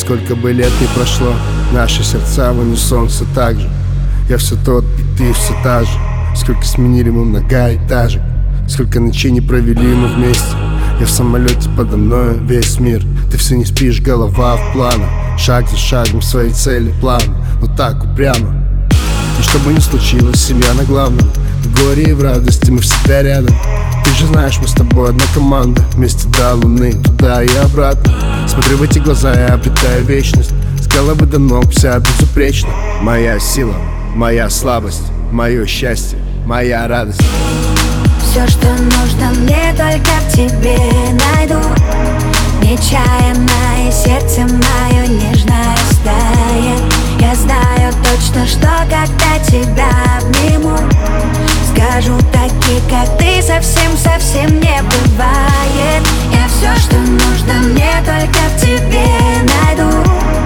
Сколько бы лет ни прошло, наши сердца в унисон все так же. Я все тот, и ты все та же. Сколько сменили мы многоэтажек, сколько ночей не провели мы вместе. Я в самолете, подо мною весь мир. Ты все не спишь, голова в планах, шаг за шагом своей цели план. Но так упрямо. И что бы ни случилось, семья на главном. В горе и в радости мы всегда рядом. Ты же знаешь, мы с тобой одна команда. Вместе до луны, туда и обратно. Смотрю в эти глаза, я обретаю вечность. С головы до ног вся безупречна. Моя сила, моя слабость, мое счастье, моя радость. Все, что нужно мне, только в тебе найду. Нечаянно и сердце мое нежно растает. Я знаю точно, что когда тебя обниму, скажу такие, как ты, совсем не бывает. Я все, что нужно мне, только в тебе найду.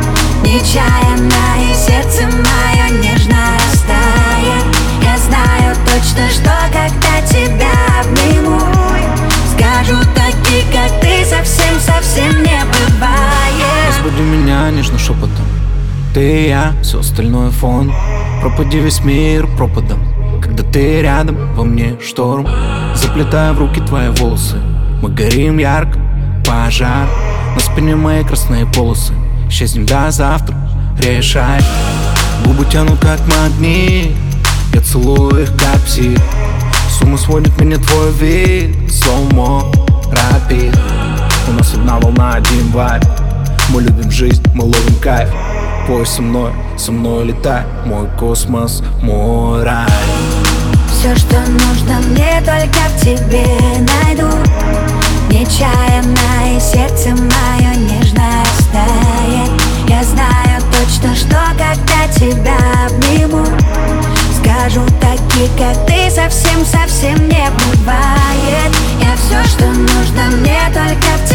Нечаянно и сердце мое нежно растает. Я знаю точно, что когда тебя обниму, скажу такие, как ты, совсем не бывает. Разбуди меня нежно шепотом, ты и я, все остальное фон. Пропади весь мир пропадом, когда ты рядом, во мне шторм. Заплетая в руки твои волосы, мы горим ярко, пожар. На спине мои красные полосы, исчезнем до завтра, решай. Губы тянут как магнит, я целую их как псих. С ума сводит меня твой вид, слоумо, рапид. У нас одна волна, один вайб. Мы любим жизнь, мы ловим кайф. Пой со мной летай. Мой космос, мой рай. Все, что нужно мне, только в тебе найду. Нечаянно и сердце мое нежно растает. Я знаю точно, что когда тебя обниму, скажу такие, как ты, совсем не бывает. Я все, что нужно мне, только в